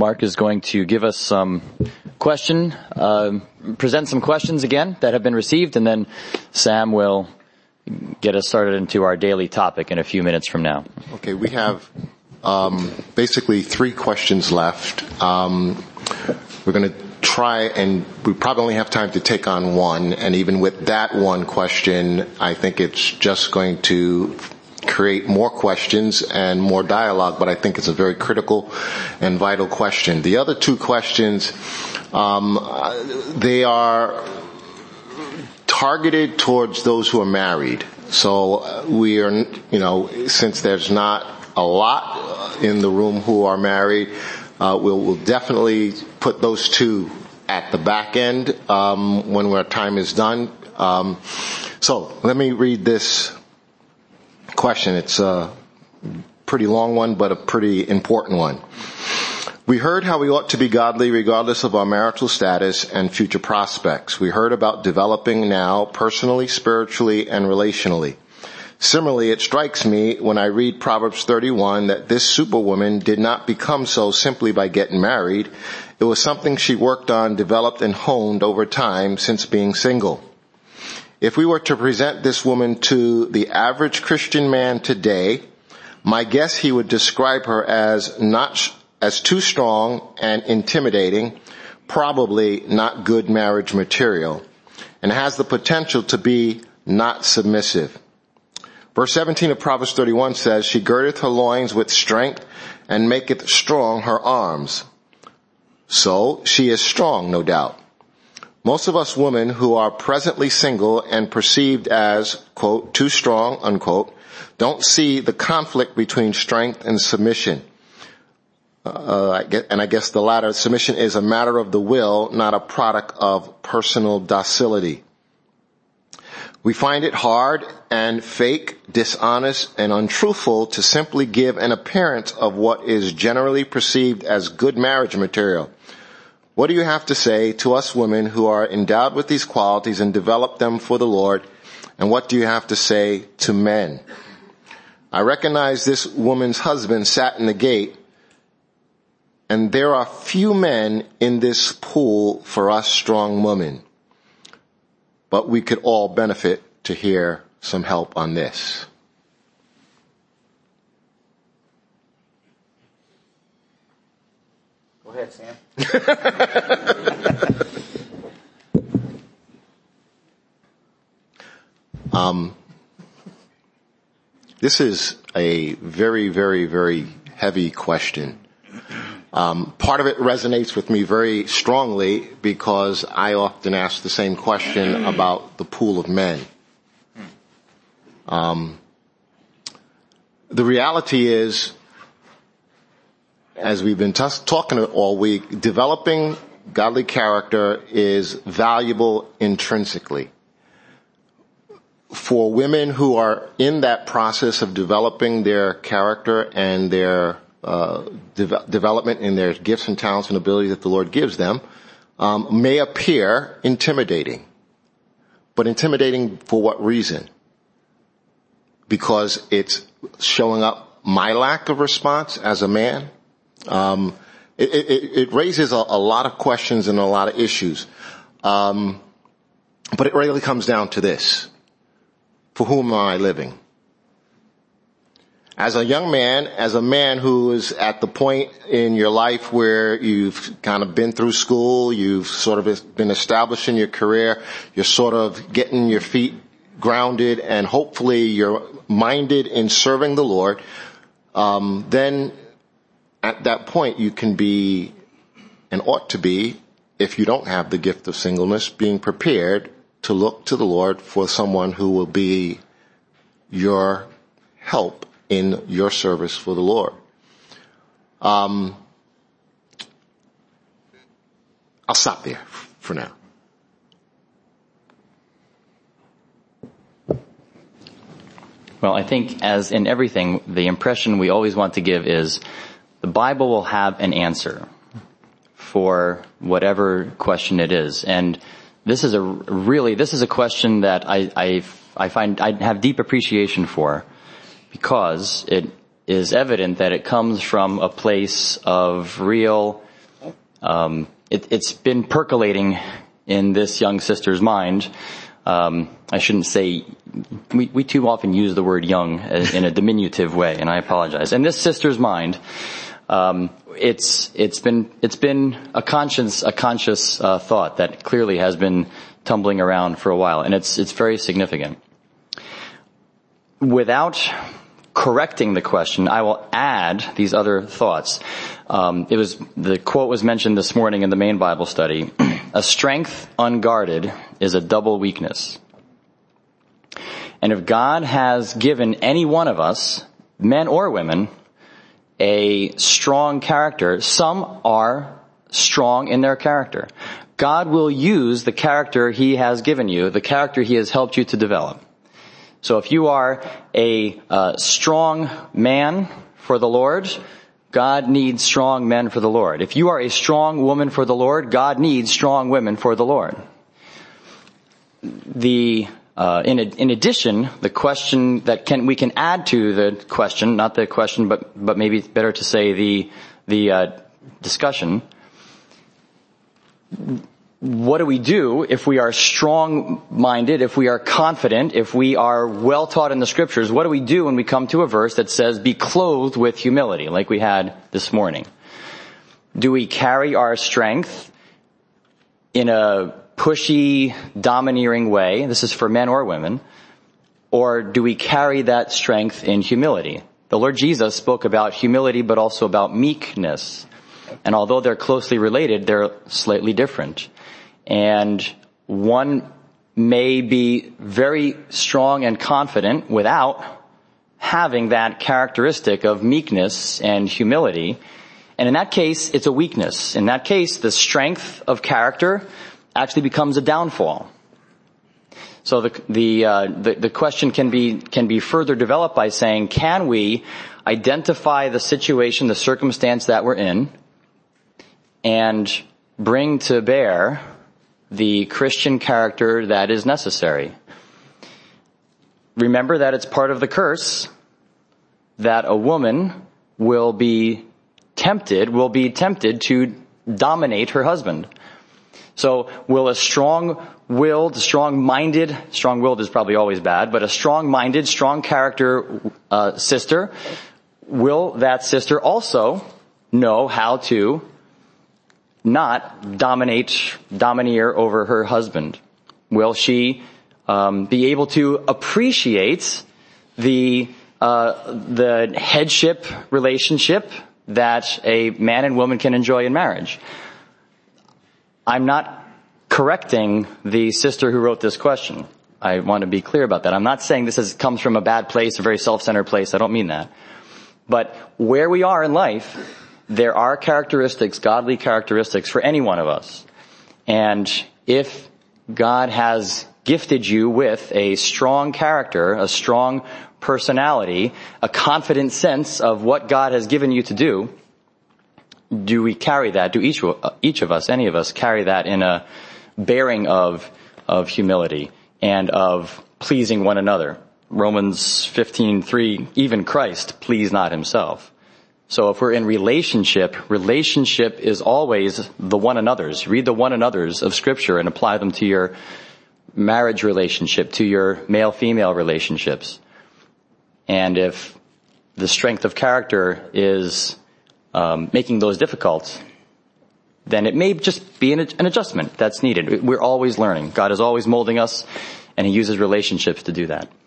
Mark is going to give us some present some questions again that have been received, and then Sam will get us started into our daily topic in a few minutes from now. Okay, we have basically 3 questions left. We're going to try, and we probably only have time to take on one, and even with that one question, I think it's just going to create more questions and more dialogue, but I think it's a very critical and vital question. The other 2 questions, they are targeted towards those who are married. So we are, since there's not a lot in the room who are married, we'll definitely put those 2 at the back end when our time is done. So let me read this question. It's a pretty long one, but a pretty important one. We heard how we ought to be godly regardless of our marital status and future prospects. We heard about developing now personally, spiritually, and relationally. Similarly, it strikes me when I read Proverbs 31 that this superwoman did not become so simply by getting married. It was something she worked on, developed, and honed over time since being single. If we were to present this woman to the average Christian man today, my guess he would describe her as too strong and intimidating, probably not good marriage material, and has the potential to be not submissive. Verse 17 of Proverbs 31 says, she girdeth her loins with strength and maketh strong her arms. So she is strong, no doubt. Most of us women who are presently single and perceived as, quote, too strong, unquote, don't see the conflict between strength and submission. I guess the latter, submission, is a matter of the will, not a product of personal docility. We find it hard and fake, dishonest, and untruthful to simply give an appearance of what is generally perceived as good marriage material. What do you have to say to us women who are endowed with these qualities and develop them for the Lord? And what do you have to say to men? I recognize this woman's husband sat in the gate, and there are few men in this pool for us strong women. But we could all benefit to hear some help on this. Go ahead, Sam. This is a very, very, very heavy question. Part of it resonates with me very strongly because I often ask the same question about the pool of men. The reality is, as we've been talking all week, developing godly character is valuable intrinsically. For women who are in that process of developing their character and their development in their gifts and talents and abilities that the Lord gives them, may appear intimidating. But intimidating for what reason? Because it's showing up my lack of response as a man. It raises a lot of questions and a lot of issues. But it really comes down to this. For whom am I living? As a young man, as a man who is at the point in your life where you've kind of been through school, you've sort of been established in your career, you're sort of getting your feet grounded, and hopefully you're minded in serving the Lord, then at that point you can be, and ought to be, if you don't have the gift of singleness, being prepared to look to the Lord for someone who will be your help in your service for the Lord. I'll stop there for now. Well, I think as in everything, the impression we always want to give is the Bible will have an answer for whatever question it is. And this is a question that I find I have deep appreciation for, because it is evident that it comes from a place of real It's been percolating in this young sister's mind. I shouldn't say, we too often use the word young in a diminutive way, and I apologize. In this sister's mind, it's been a conscious thought that clearly has been tumbling around for a while, and it's very significant. Without correcting the question, I will add these other thoughts. The quote was mentioned this morning in the main Bible study. A strength unguarded is a double weakness. And if God has given any one of us, men or women, a strong character, some are strong in their character. God will use the character He has given you, the character He has helped you to develop. So if you are a strong man for the Lord, God needs strong men for the Lord. If you are a strong woman for the Lord, God needs strong women for the Lord. In addition, the question that we can add to the question, not the question, but maybe it's better to say the discussion. What do we do if we are strong-minded, if we are confident, if we are well taught in the scriptures? What do we do when we come to a verse that says, be clothed with humility, like we had this morning? Do we carry our strength in a pushy, domineering way? This is for men or women. Or do we carry that strength in humility? The Lord Jesus spoke about humility, but also about meekness. And although they're closely related, they're slightly different. And one may be very strong and confident without having that characteristic of meekness and humility. And in that case, it's a weakness. In that case, the strength of character actually becomes a downfall. So the question can be further developed by saying, can we identify the situation, the circumstance that we're in, and bring to bear the Christian character that is necessary? Remember that it's part of the curse that a woman will be tempted to dominate her husband. So will a strong-willed is probably always bad, but a strong-minded, strong character sister, will that sister also know how to not domineer over her husband? Will she be able to appreciate the headship relationship that a man and woman can enjoy in marriage? I'm not correcting the sister who wrote this question. I want to be clear about that. I'm not saying this comes from a bad place, a very self-centered place. I don't mean that. But where we are in life, there are characteristics, godly characteristics for any one of us. And if God has gifted you with a strong character, a strong personality, a confident sense of what God has given you to do we carry that? Do each of us, any of us, carry that in a bearing of humility and of pleasing one another? Romans 15:3, even Christ pleased not himself. So if we're in relationship is always the one another's. Read the one another's of Scripture and apply them to your marriage relationship, to your male-female relationships. And if the strength of character is making those difficult, then it may just be an adjustment that's needed. We're always learning. God is always molding us, and He uses relationships to do that.